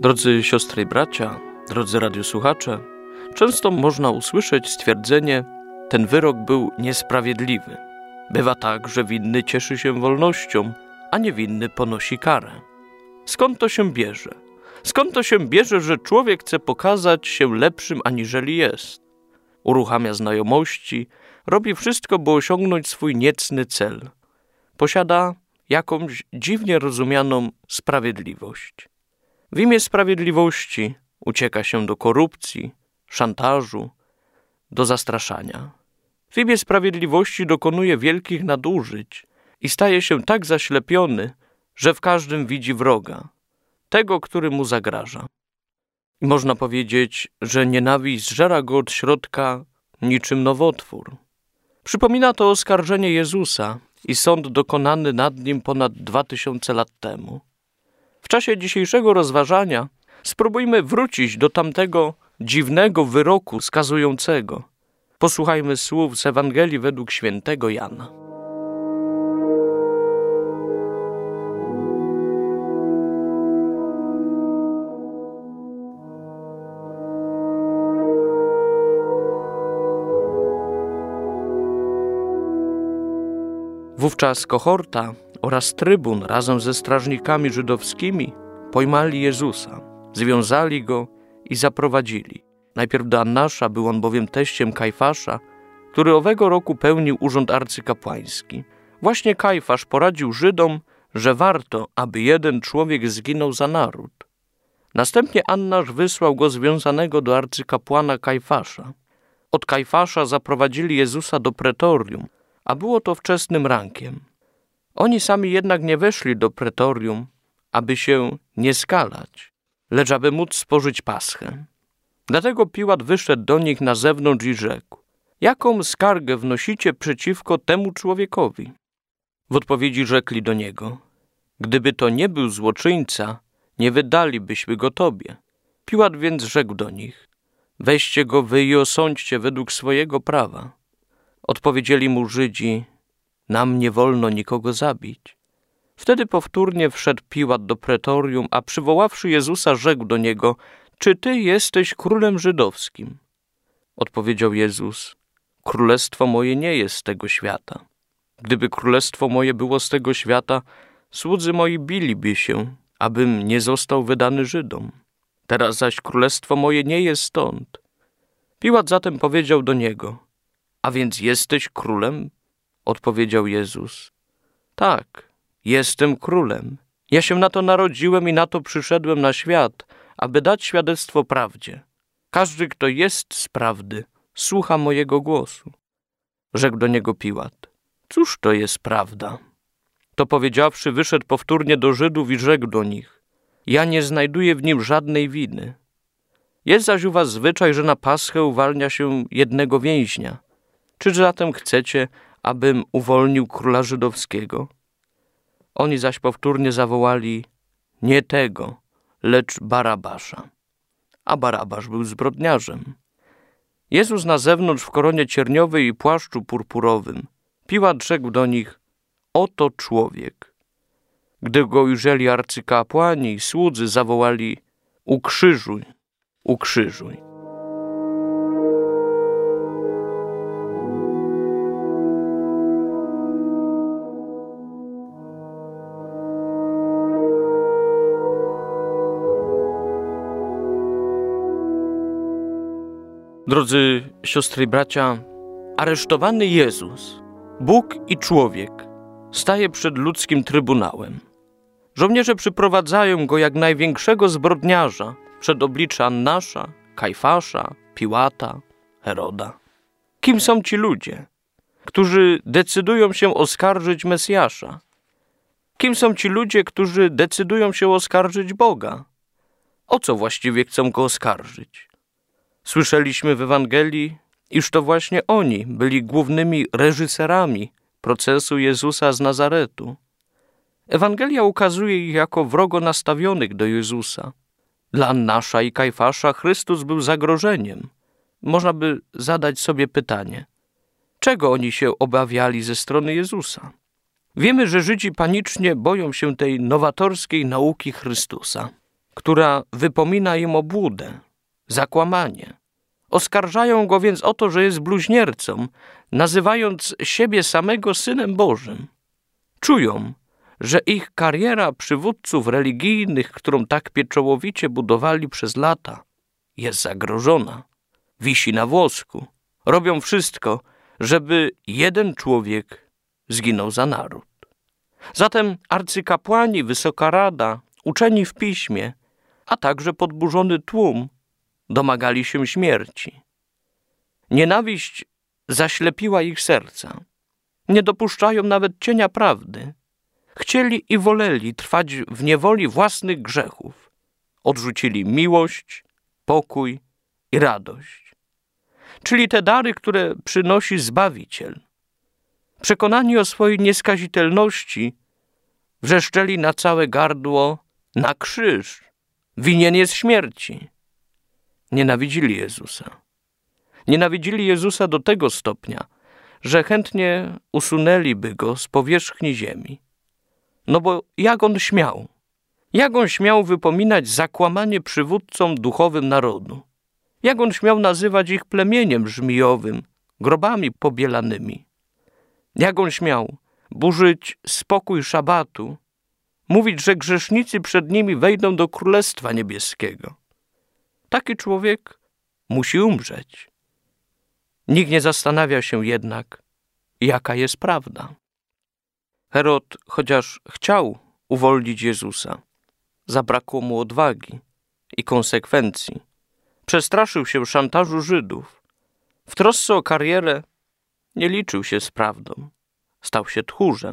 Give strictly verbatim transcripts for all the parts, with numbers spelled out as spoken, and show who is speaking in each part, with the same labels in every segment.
Speaker 1: Drodzy siostry i bracia, drodzy radiosłuchacze, często można usłyszeć stwierdzenie: ten wyrok był niesprawiedliwy. Bywa tak, że winny cieszy się wolnością, a niewinny ponosi karę. Skąd to się bierze? Skąd to się bierze, że człowiek chce pokazać się lepszym aniżeli jest? Uruchamia znajomości, robi wszystko, by osiągnąć swój niecny cel. Posiada jakąś dziwnie rozumianą sprawiedliwość. W imię sprawiedliwości ucieka się do korupcji, szantażu, do zastraszania. W imię sprawiedliwości dokonuje wielkich nadużyć i staje się tak zaślepiony, że w każdym widzi wroga, tego, który mu zagraża. I można powiedzieć, że nienawiść zżera go od środka niczym nowotwór. Przypomina to oskarżenie Jezusa i sąd dokonany nad nim ponad dwa tysiące lat temu. W czasie dzisiejszego rozważania spróbujmy wrócić do tamtego dziwnego wyroku skazującego. Posłuchajmy słów z Ewangelii według świętego Jana. Wówczas kohorta oraz trybun razem ze strażnikami żydowskimi pojmali Jezusa, związali go i zaprowadzili. Najpierw do Annasza, był on bowiem teściem Kajfasza, który owego roku pełnił urząd arcykapłański. Właśnie Kajfasz poradził Żydom, że warto, aby jeden człowiek zginął za naród. Następnie Annasz wysłał go związanego do arcykapłana Kajfasza. Od Kajfasza zaprowadzili Jezusa do pretorium, a było to wczesnym rankiem. Oni sami jednak nie weszli do pretorium, aby się nie skalać, lecz aby móc spożyć paschę. Dlatego Piłat wyszedł do nich na zewnątrz i rzekł: jaką skargę wnosicie przeciwko temu człowiekowi? W odpowiedzi rzekli do niego: gdyby to nie był złoczyńca, nie wydalibyśmy go tobie. Piłat więc rzekł do nich: weźcie go wy i osądźcie według swojego prawa. Odpowiedzieli mu Żydzi: nam nie wolno nikogo zabić. Wtedy powtórnie wszedł Piłat do pretorium, a przywoławszy Jezusa, rzekł do niego: czy ty jesteś królem żydowskim? Odpowiedział Jezus: królestwo moje nie jest z tego świata. Gdyby królestwo moje było z tego świata, słudzy moi biliby się, abym nie został wydany Żydom. Teraz zaś królestwo moje nie jest stąd. Piłat zatem powiedział do niego: a więc jesteś królem? Odpowiedział Jezus: tak, jestem królem. Ja się na to narodziłem i na to przyszedłem na świat, aby dać świadectwo prawdzie. Każdy, kto jest z prawdy, słucha mojego głosu. Rzekł do niego Piłat: cóż to jest prawda? To powiedziawszy, wyszedł powtórnie do Żydów i rzekł do nich: ja nie znajduję w nim żadnej winy. Jest zaś u was zwyczaj, że na Paschę uwalnia się jednego więźnia. Czy zatem chcecie, abym uwolnił króla żydowskiego? Oni zaś powtórnie zawołali: nie tego, lecz Barabasza. A Barabasz był zbrodniarzem. Jezus na zewnątrz w koronie cierniowej i płaszczu purpurowym. Piłat rzekł do nich: oto człowiek. Gdy go ujrzeli arcykapłani i słudzy, zawołali: ukrzyżuj, ukrzyżuj. Drodzy siostry i bracia, aresztowany Jezus, Bóg i człowiek, staje przed ludzkim trybunałem. Żołnierze przyprowadzają go jak największego zbrodniarza przed oblicze Annasza, Kajfasza, Piłata, Heroda. Kim są ci ludzie, którzy decydują się oskarżyć Mesjasza? Kim są ci ludzie, którzy decydują się oskarżyć Boga? O co właściwie chcą go oskarżyć? Słyszeliśmy w Ewangelii, iż to właśnie oni byli głównymi reżyserami procesu Jezusa z Nazaretu. Ewangelia ukazuje ich jako wrogo nastawionych do Jezusa. Dla Annasza i Kajfasza Chrystus był zagrożeniem. Można by zadać sobie pytanie: czego oni się obawiali ze strony Jezusa? Wiemy, że Żydzi panicznie boją się tej nowatorskiej nauki Chrystusa. która wypomina im obłudę, zakłamanie. Oskarżają go więc o to, że jest bluźniercą, nazywając siebie samego Synem Bożym. Czują, że ich kariera przywódców religijnych, którą tak pieczołowicie budowali przez lata, jest zagrożona, wisi na włosku. Robią wszystko, żeby jeden człowiek zginął za naród. Zatem arcykapłani, Wysoka Rada, uczeni w piśmie, a także podburzony tłum domagali się śmierci. Nienawiść zaślepiła ich serca. Nie dopuszczają nawet cienia prawdy. Chcieli i woleli trwać w niewoli własnych grzechów. Odrzucili miłość, pokój i radość. Czyli te dary, które przynosi Zbawiciel. Przekonani o swojej nieskazitelności, wrzeszczeli na całe gardło: na krzyż, winien jest śmierci. Nienawidzili Jezusa. Nienawidzili Jezusa do tego stopnia, że chętnie usunęliby go z powierzchni ziemi. No bo jak on śmiał? Jak on śmiał wypominać zakłamanie przywódcom duchowym narodu? Jak on śmiał nazywać ich plemieniem żmijowym, grobami pobielanymi? Jak on śmiał burzyć spokój szabatu, mówić, że grzesznicy przed nimi wejdą do Królestwa Niebieskiego? Taki człowiek musi umrzeć. Nikt nie zastanawia się jednak, jaka jest prawda. Herod, chociaż chciał uwolnić Jezusa, zabrakło mu odwagi i konsekwencji. Przestraszył się szantażu Żydów. W trosce o karierę nie liczył się z prawdą. Stał się tchórzem.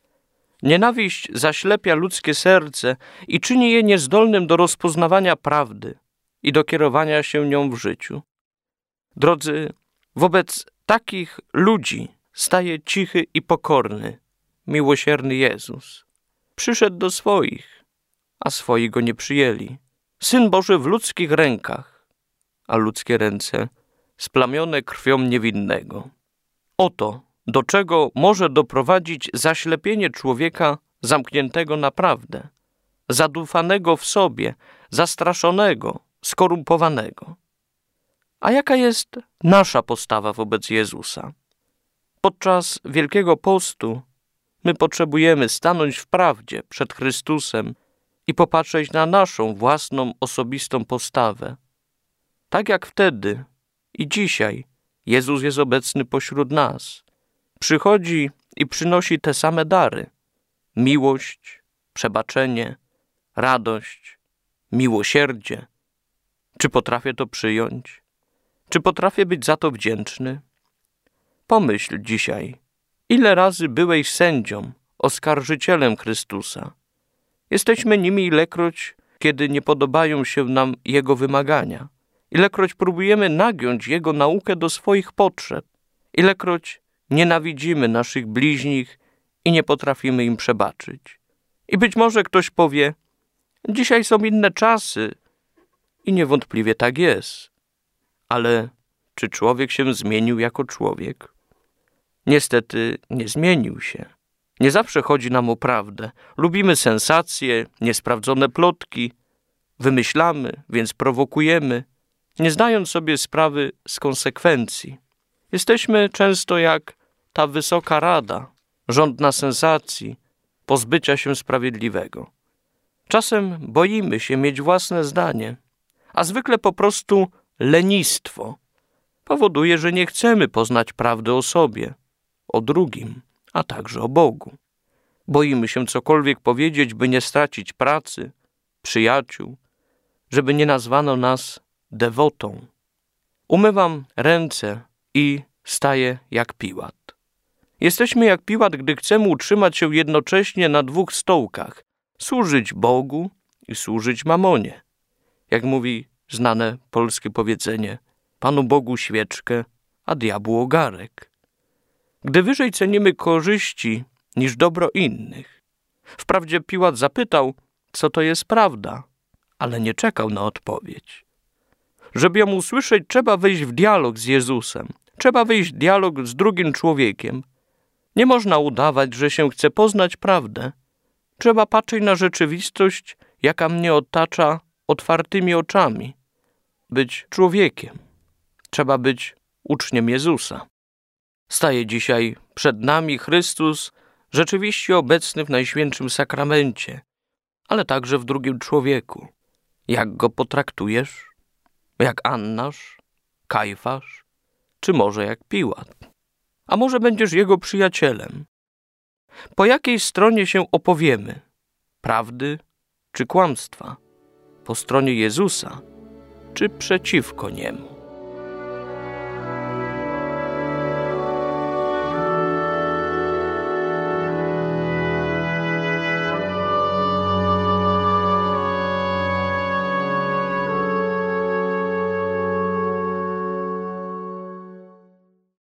Speaker 1: Nienawiść zaślepia ludzkie serce i czyni je niezdolnym do rozpoznawania prawdy i do kierowania się nią w życiu. Drodzy, wobec takich ludzi staje cichy i pokorny, miłosierny Jezus. Przyszedł do swoich, a swoi go nie przyjęli. Syn Boży w ludzkich rękach, a ludzkie ręce splamione krwią niewinnego. Oto, do czego może doprowadzić zaślepienie człowieka zamkniętego na prawdę, zadufanego w sobie, zastraszonego, skorumpowanego. A jaka jest nasza postawa wobec Jezusa? Podczas Wielkiego Postu my potrzebujemy stanąć w prawdzie przed Chrystusem i popatrzeć na naszą własną osobistą postawę. Tak jak wtedy i dzisiaj Jezus jest obecny pośród nas. Przychodzi i przynosi te same dary. Miłość, przebaczenie, radość, miłosierdzie. Czy potrafię to przyjąć? Czy potrafię być za to wdzięczny? Pomyśl dzisiaj, ile razy byłeś sędzią, oskarżycielem Chrystusa. Jesteśmy nimi ilekroć, kiedy nie podobają się nam Jego wymagania. Ilekroć próbujemy nagiąć Jego naukę do swoich potrzeb. Ilekroć nienawidzimy naszych bliźnich i nie potrafimy im przebaczyć. I być może ktoś powie, dzisiaj są inne czasy i niewątpliwie tak jest. Ale czy człowiek się zmienił jako człowiek? Niestety nie zmienił się. Nie zawsze chodzi nam o prawdę. Lubimy sensacje, niesprawdzone plotki. Wymyślamy, więc prowokujemy, nie zdając sobie sprawy z konsekwencji. Jesteśmy często jak ta Wysoka Rada, żądna sensacji, pozbycia się sprawiedliwego. Czasem boimy się mieć własne zdanie, a zwykle po prostu lenistwo powoduje, że nie chcemy poznać prawdy o sobie, o drugim, a także o Bogu. Boimy się cokolwiek powiedzieć, by nie stracić pracy, przyjaciół, żeby nie nazwano nas dewotą. Umywam ręce i staję jak Piłat. Jesteśmy jak Piłat, gdy chcemy utrzymać się jednocześnie na dwóch stołkach, służyć Bogu i służyć mamonie. Jak mówi znane polskie powiedzenie, Panu Bogu świeczkę, a diabłu ogarek. Gdy wyżej cenimy korzyści niż dobro innych. Wprawdzie Piłat zapytał, co to jest prawda, ale nie czekał na odpowiedź. Żeby ją usłyszeć, trzeba wejść w dialog z Jezusem. Trzeba wejść w dialog z drugim człowiekiem. Nie można udawać, że się chce poznać prawdę. Trzeba patrzeć na rzeczywistość, jaka mnie otacza otwartymi oczami, być człowiekiem. Trzeba być uczniem Jezusa. Staje dzisiaj przed nami Chrystus, rzeczywiście obecny w Najświętszym Sakramencie, ale także w drugim człowieku. Jak go potraktujesz? Jak Annasz, Kajfasz, czy może jak Piłat? A może będziesz jego przyjacielem? Po jakiej stronie się opowiemy? Prawdy czy kłamstwa? Po stronie Jezusa czy przeciwko niemu?